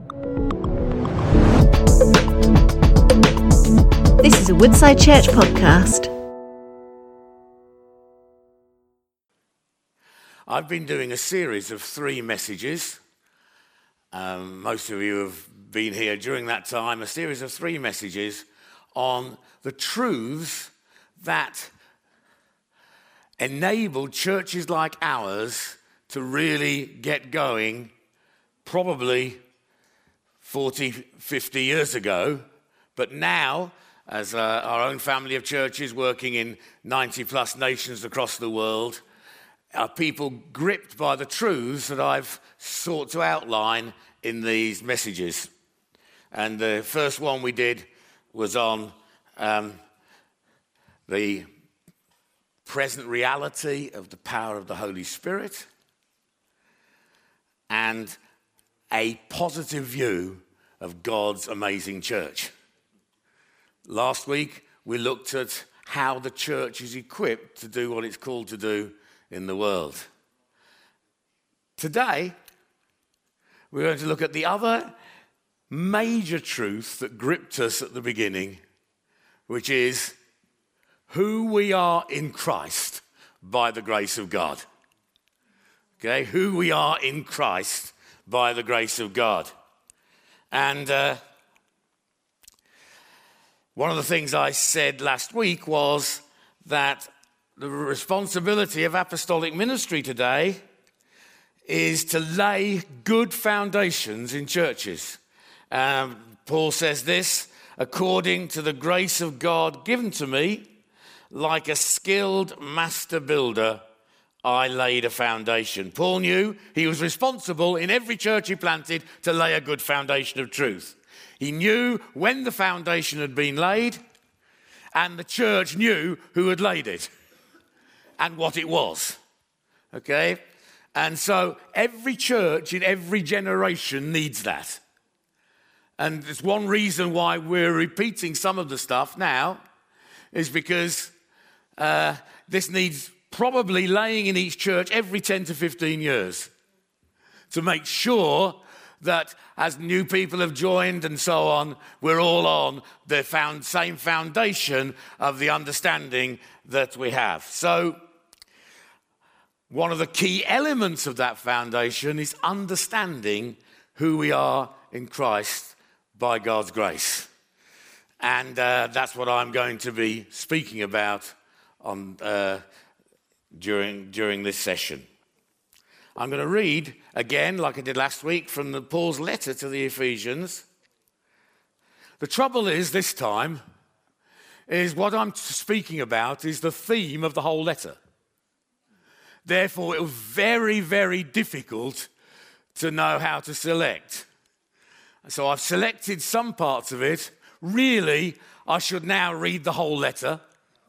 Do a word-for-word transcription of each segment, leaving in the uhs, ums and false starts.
This is a Woodside Church podcast. I've been doing a series of three messages. Um, most of you have been here during that time. A series of three messages on the truths that enabled churches like ours to really get going probably forty, fifty years ago. But now, as uh, our own family of churches working in ninety plus nations across the world, are people gripped by the truths that I've sought to outline in these messages. And the first one we did was on um, the present reality of the power of the Holy Spirit and a positive view of God's amazing church. Last week, we looked at how the church is equipped to do what it's called to do in the world. Today, we're going to look at the other major truth that gripped us at the beginning, which is who we are in Christ by the grace of God. Okay, who we are in Christ by the grace of God. And uh, one of the things I said last week was that the responsibility of apostolic ministry today is to lay good foundations in churches. Um, Paul says this, according to the grace of God given to me, like a skilled master builder, I laid a foundation. Paul knew he was responsible in every church he planted to lay a good foundation of truth. He knew when the foundation had been laid, and the church knew who had laid it and what it was. Okay? And so every church in every generation needs that. And it's one reason why we're repeating some of the stuff now is because uh, this needs probably laying in each church every ten to fifteen years to make sure that as new people have joined and so on, we're all on the found, same foundation of the understanding that we have. So one of the key elements of that foundation is understanding who we are in Christ by God's grace. And uh, that's what I'm going to be speaking about on uh, during during this session. I'm going to read again, like I did last week, from the, Paul's letter to the Ephesians. The trouble is, this time, is what I'm speaking about is the theme of the whole letter. Therefore, it was very, very difficult to know how to select. So I've selected some parts of it. Really, I should now read the whole letter.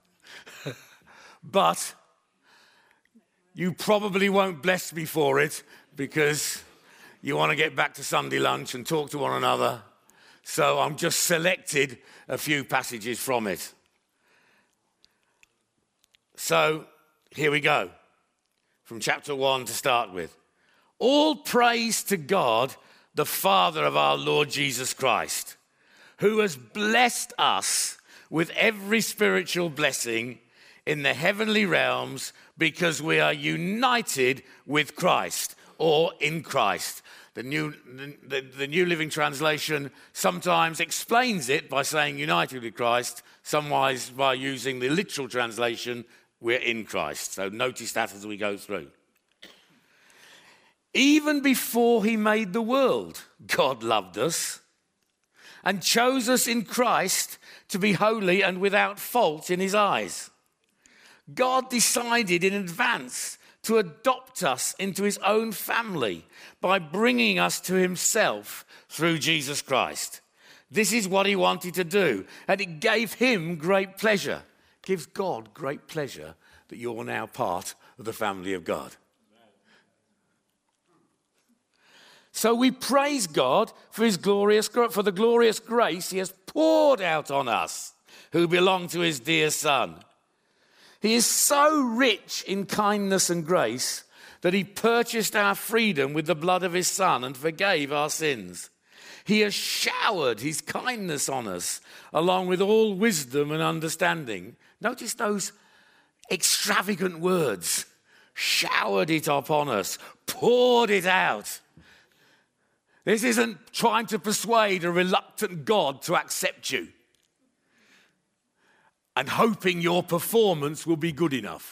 But you probably won't bless me for it because you want to get back to Sunday lunch and talk to one another. So I'm just selected a few passages from it. So here we go. From chapter one to start with. All praise to God, the Father of our Lord Jesus Christ, who has blessed us with every spiritual blessing in the heavenly realms because we are united with Christ or in Christ. The New, the, the New Living Translation sometimes explains it by saying united with Christ, sometimes by using the literal translation, we're in Christ. So notice that as we go through. Even before he made the world, God loved us and chose us in Christ to be holy and without fault in his eyes. God decided in advance to adopt us into his own family by bringing us to himself through Jesus Christ. This is what he wanted to do, and it gave him great pleasure. It gives God great pleasure that you're now part of the family of God. So we praise God for his glorious, for the glorious grace he has poured out on us who belong to his dear Son. He is so rich in kindness and grace that he purchased our freedom with the blood of his Son and forgave our sins. He has showered his kindness on us, along with all wisdom and understanding. Notice those extravagant words. Showered it upon us, poured it out. This isn't trying to persuade a reluctant God to accept you and hoping your performance will be good enough.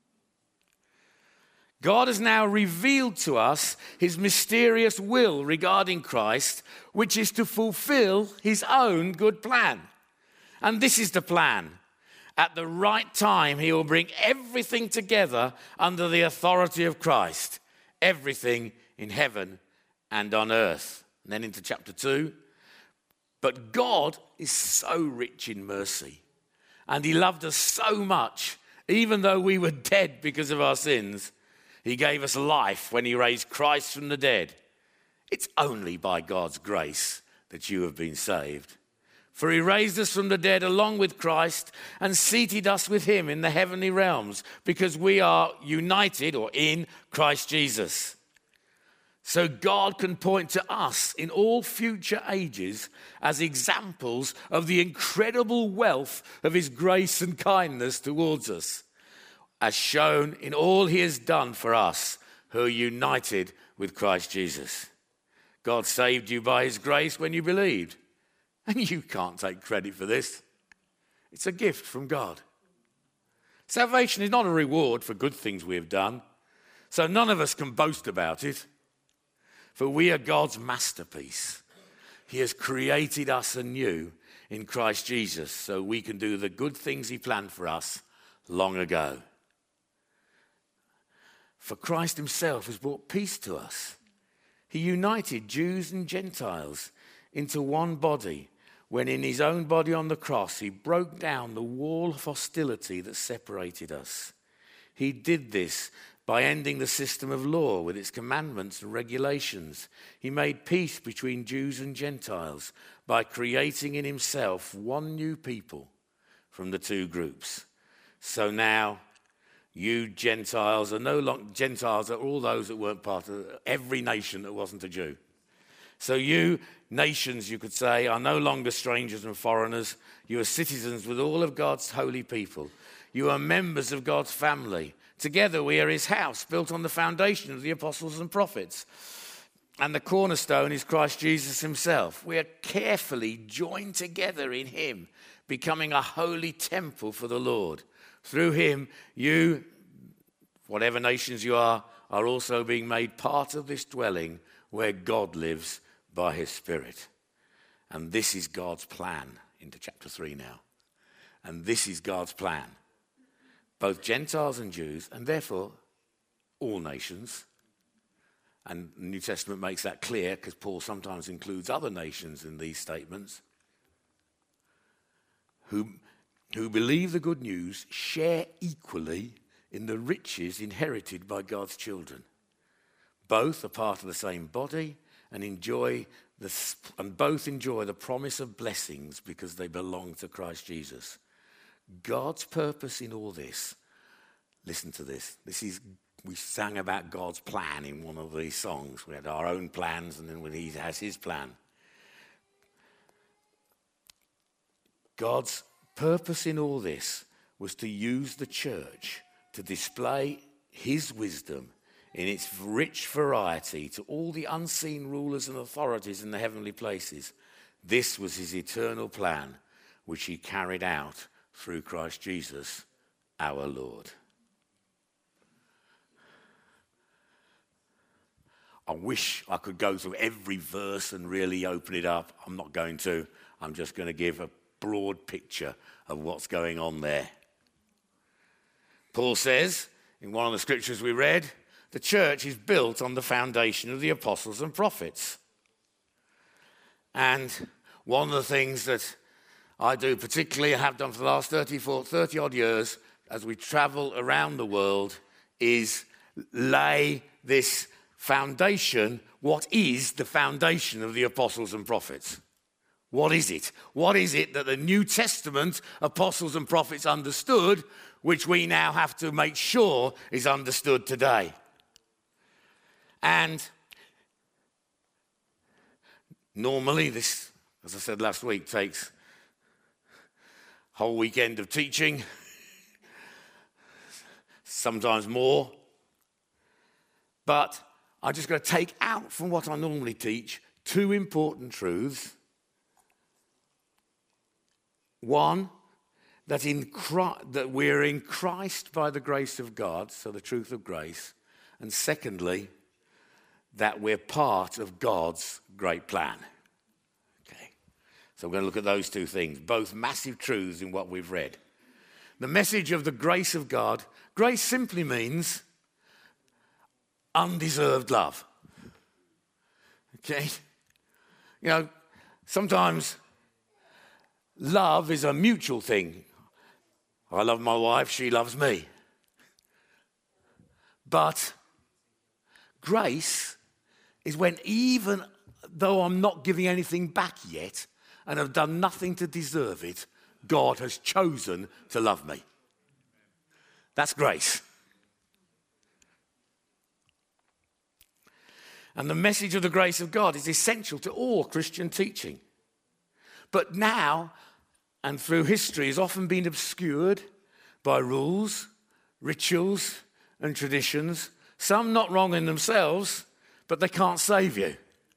God has now revealed to us his mysterious will regarding Christ, which is to fulfill his own good plan. And this is the plan. At the right time, he will bring everything together under the authority of Christ. Everything in heaven and on earth. And then into chapter two. But God is so rich in mercy. And he loved us so much, even though we were dead because of our sins. He gave us life when he raised Christ from the dead. It's only by God's grace that you have been saved. For he raised us from the dead along with Christ and seated us with him in the heavenly realms, because we are united or in Christ Jesus. So God can point to us in all future ages as examples of the incredible wealth of his grace and kindness towards us, as shown in all he has done for us who are united with Christ Jesus. God saved you by his grace when you believed. And you can't take credit for this. It's a gift from God. Salvation is not a reward for good things we have done, so none of us can boast about it. For we are God's masterpiece. He has created us anew in Christ Jesus so we can do the good things he planned for us long ago. For Christ himself has brought peace to us. He united Jews and Gentiles into one body when in his own body on the cross he broke down the wall of hostility that separated us. He did this by ending the system of law with its commandments and regulations. He made peace between Jews and Gentiles by creating in himself one new people from the two groups. So now you Gentiles are no longer, Gentiles are all those that weren't part of every nation that wasn't a Jew. So you nations, you could say, are no longer strangers and foreigners. You are citizens with all of God's holy people. You are members of God's family. Together we are his house, built on the foundation of the apostles and prophets. And the cornerstone is Christ Jesus himself. We are carefully joined together in him, becoming a holy temple for the Lord. Through him, you, whatever nations you are, are also being made part of this dwelling where God lives by his Spirit. And this is God's plan, into chapter three now. And this is God's plan. Both Gentiles and Jews, and therefore all nations. And the New Testament makes that clear because Paul sometimes includes other nations in these statements. Who, who believe the good news share equally in the riches inherited by God's children. Both are part of the same body and enjoy the, and both enjoy the promise of blessings because they belong to Christ Jesus. God's purpose in all this, listen to this. This is, we sang about God's plan in one of these songs. We had our own plans, and then when he has his plan. God's purpose in all this was to use the church to display his wisdom in its rich variety to all the unseen rulers and authorities in the heavenly places. This was his eternal plan, which he carried out through Christ Jesus, our Lord. I wish I could go through every verse and really open it up. I'm not going to. I'm just going to give a broad picture of what's going on there. Paul says, in one of the scriptures we read, the church is built on the foundation of the apostles and prophets. And one of the things that I do particularly, I have done for the last thirty-four, thirty odd years, as we travel around the world, is lay this foundation. What is the foundation of the apostles and prophets? What is it? What is it that the New Testament apostles and prophets understood, which we now have to make sure is understood today? And Normally, this, as I said last week, takes a whole weekend of teaching, sometimes more. But I'm just going to take out from what I normally teach two important truths. One, that in Christ, that we're in Christ by the grace of God, so the truth of grace. And secondly, that we're part of God's great plan. Okay, so we're going to look at those two things, both massive truths in what we've read. The message of the grace of God, grace simply means undeserved love. Okay, you know, sometimes love is a mutual thing. I love my wife, she loves me. But grace is when, even though I'm not giving anything back yet and have done nothing to deserve it, God has chosen to love me. That's grace. And the message of the grace of God is essential to all Christian teaching. But now, and through history, has often been obscured by rules, rituals, and traditions, some not wrong in themselves, but they can't save you.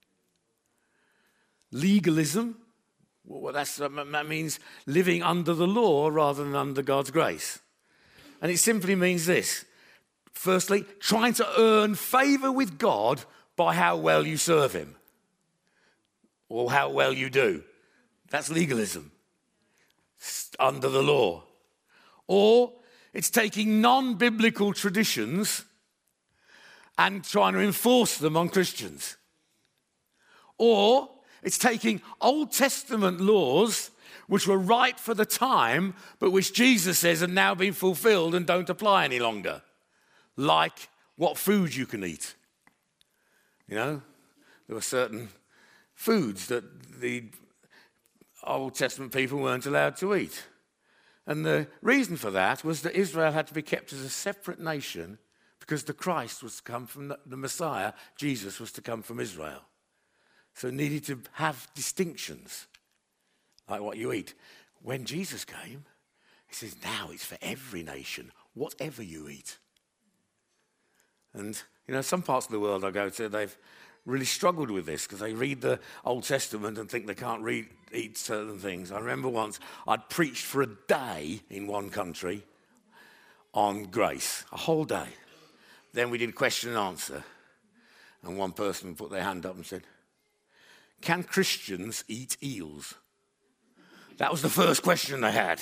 Legalism, well, that's, that means living under the law rather than under God's grace. And it simply means this. Firstly, trying to earn favour with God by how well you serve him or how well you do. That's legalism. Under the law. Or it's taking non-biblical traditions and trying to enforce them on Christians. Or it's taking Old Testament laws which were right for the time, but which Jesus says have now been fulfilled and don't apply any longer. Like what food you can eat. You know, there were certain foods that the Old Testament people weren't allowed to eat. And the reason for that was that Israel had to be kept as a separate nation because the Christ was to come from the, the Messiah, Jesus was to come from Israel. So it needed to have distinctions, like what you eat. When Jesus came, he says, now it's for every nation, whatever you eat. And, you know, some parts of the world I go to, they've really struggled with this because they read the Old Testament and think they can't read, eat certain things. I remember once I'd preached for a day in one country on grace, a whole day. Then we did question and answer. And one person put their hand up and said, can Christians eat eels? That was the first question they had.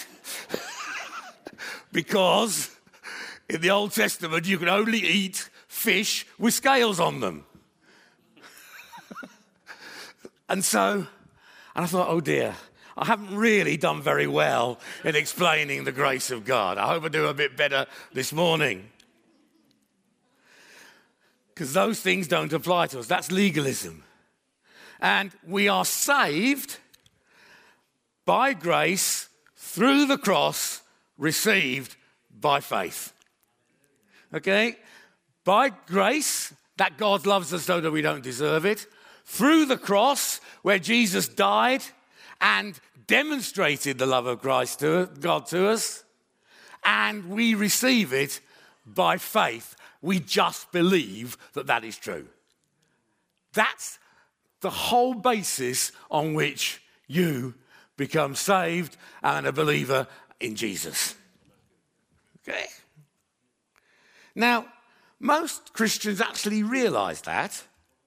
Because in the Old Testament you could only eat fish with scales on them. And so, and I thought, oh dear, I haven't really done very well in explaining the grace of God. I hope I do a bit better this morning. Because those things don't apply to us. That's legalism. And we are saved by grace through the cross, received by faith. Okay? By grace, that God loves us though that we don't deserve it. Through the cross, where Jesus died and demonstrated the love of Christ to God to us, and we receive it by faith. We just believe that that is true. That's the whole basis on which you become saved and a believer in Jesus. Okay? Now, most Christians actually realize that,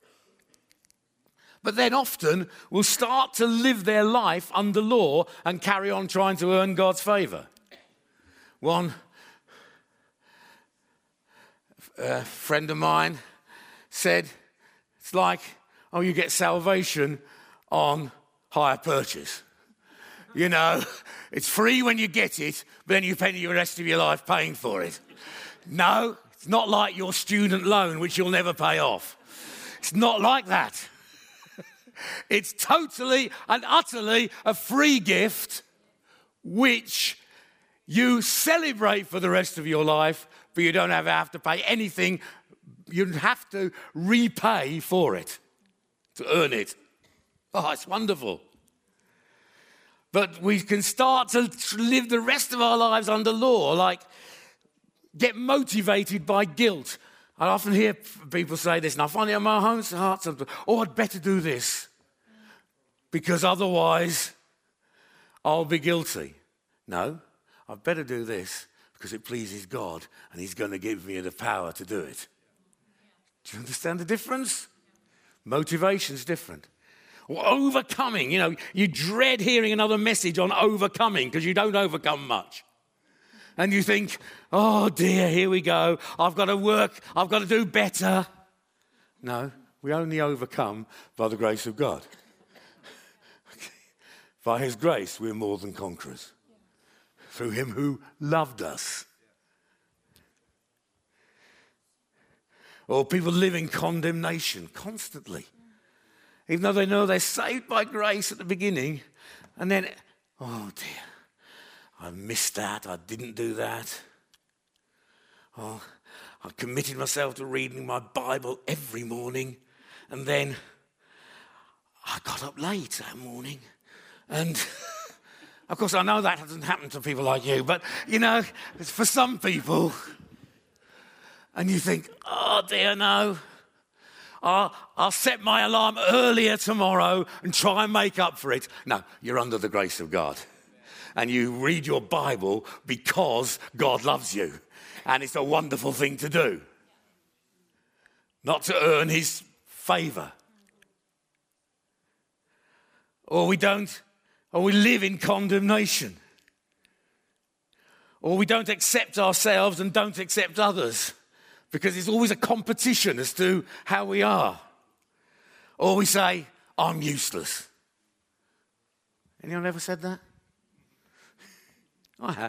but then often will start to live their life under law and carry on trying to earn God's favor. One uh, friend of mine said, it's like, oh, you get salvation on hire purchase. You know, it's free when you get it, but then you spend the rest of your life paying for it. No, it's not like your student loan, which you'll never pay off. It's not like that. It's totally and utterly a free gift which you celebrate for the rest of your life, but you don't ever have to pay anything. You have to repay for it, to earn it. Oh, it's wonderful. But we can start to live the rest of our lives under law, like get motivated by guilt. I often hear people say this, and I find it in my own heart sometimes, oh, I'd better do this, because otherwise I'll be guilty. No, I'd better do this, because it pleases God, and he's going to give me the power to do it. Do you understand the difference? Motivation's different. Or overcoming, you know, you dread hearing another message on overcoming because you don't overcome much. And you think, oh dear, here we go. I've got to work. I've got to do better. No, we only overcome by the grace of God. Okay. By his grace, we're more than conquerors. Through him who loved us. Or people live in condemnation constantly. Even though they know they're saved by grace at the beginning, and then, oh dear, I missed that, I didn't do that. Oh, I committed myself to reading my Bible every morning, and then I got up late that morning. And of course, I know that doesn't happen to people like you, but you know, it's for some people. And you think, oh dear, no. I'll, I'll set my alarm earlier tomorrow and try and make up for it. No, you're under the grace of God. And you read your Bible because God loves you. And it's a wonderful thing to do. Not to earn his favour. Or we don't, or we live in condemnation. Or we don't accept ourselves and don't accept others. Because it's always a competition as to how we are. Or we say, I'm useless. Anyone ever said that? I have.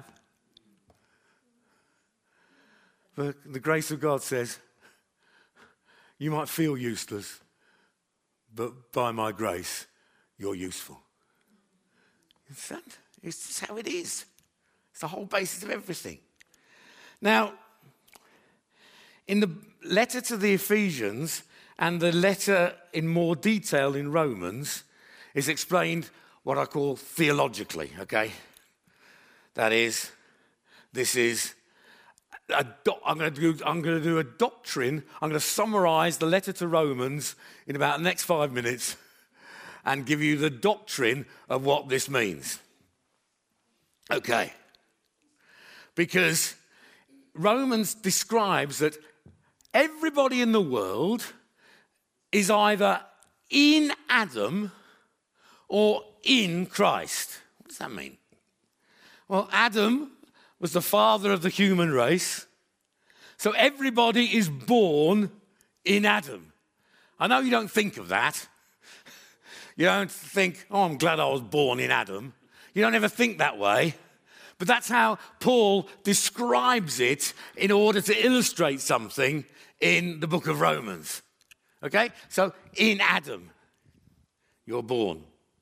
But the grace of God says, you might feel useless, but by my grace, you're useful. Understand? It's just how it is. It's the whole basis of everything. Now, in the letter to the Ephesians and the letter in more detail in Romans is explained what I call theologically, okay? That is, this is, a do- I'm going to do I'm going to do a doctrine. I'm going to summarize the letter to Romans in about the next five minutes and give you the doctrine of what this means. Okay. Because Romans describes that everybody in the world is either in Adam or in Christ. What does that mean? Well, Adam was the father of the human race. So everybody is born in Adam. I know you don't think of that. You don't think, oh, I'm glad I was born in Adam. You don't ever think that way. But that's how Paul describes it in order to illustrate something in the book of Romans. Okay? So, in Adam, you're born.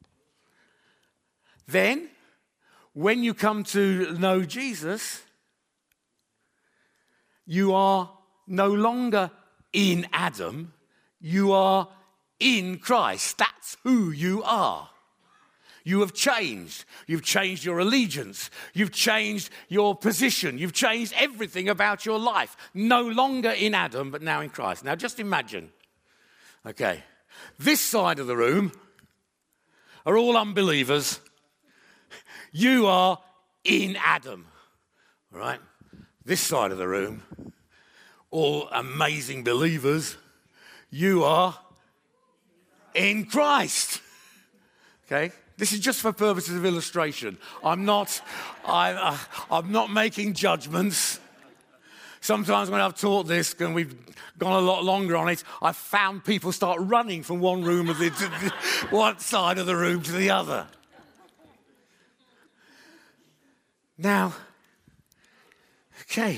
Then, when you come to know Jesus, you are no longer in Adam, you are in Christ. That's who you are. You have changed. You've changed your allegiance. You've changed your position. You've changed everything about your life. No longer in Adam, but now in Christ. Now just imagine, okay, this side of the room are all unbelievers. You are in Adam, all right? This side of the room, all amazing believers. You are in Christ, okay? This is just for purposes of illustration. I'm not, I, uh, I'm not making judgments. Sometimes when I've taught this, and we've gone a lot longer on it, I've found people start running from one room of the, to the one side of the room to the other. Now, okay,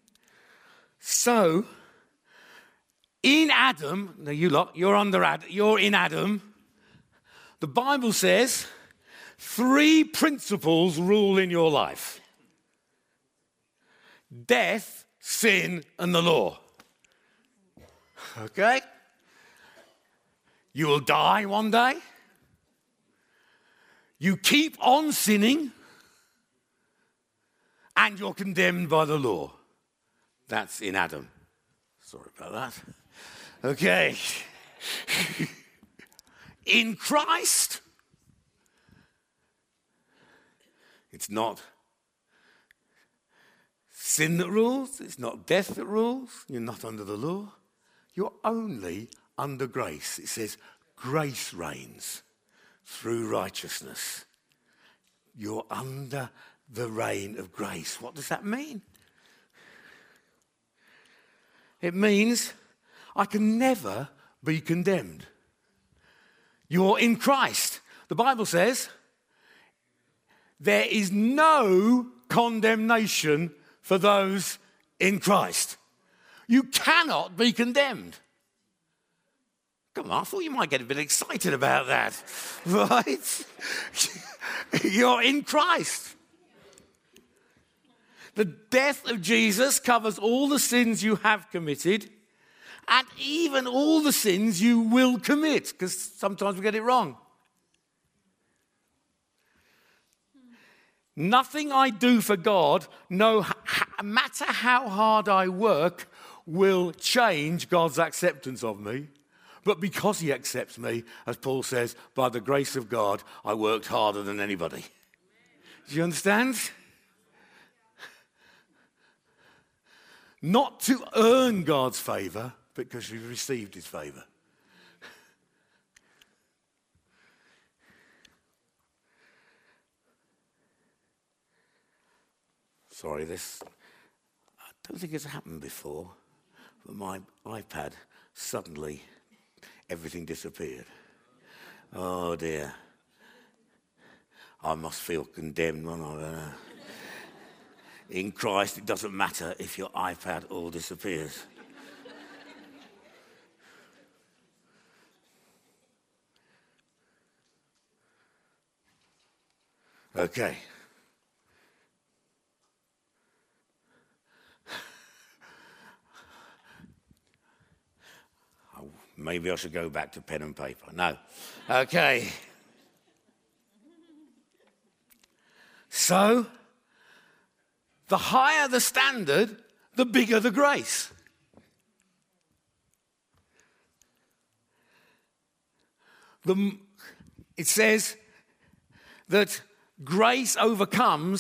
so in Adam, now you lot, you're under Adam, you're in Adam. The Bible says three principles rule in your life: death, sin, and the law. Okay? You will die one day. you keep on sinning, and you're condemned by the law. That's in Adam. Sorry about that. Okay. In Christ, it's not sin that rules, it's not death that rules, you're not under the law, you're only under grace. It says grace reigns through righteousness. You're under the reign of grace. What does that mean? It means I can never be condemned. You're in Christ. The Bible says there is no condemnation for those in Christ. You cannot be condemned. Come on, I thought you might get a bit excited about that, right? You're in Christ. The death of Jesus covers all the sins you have committed and even all the sins you will commit, because sometimes we get it wrong. Nothing I do for God, no matter how hard I work, will change God's acceptance of me. But because he accepts me, as Paul says, by the grace of God, I worked harder than anybody. Do you understand? Not to earn God's favour, because you've received his favour. Sorry, this, I don't think it's happened before, but my iPad suddenly, everything disappeared. Oh dear. I must feel condemned when I... Uh, in Christ, it doesn't matter if your iPad all disappears. Okay. Oh, maybe I should go back to pen and paper. No. Okay. So, the higher the standard, the bigger the grace. The, it says that grace overcomes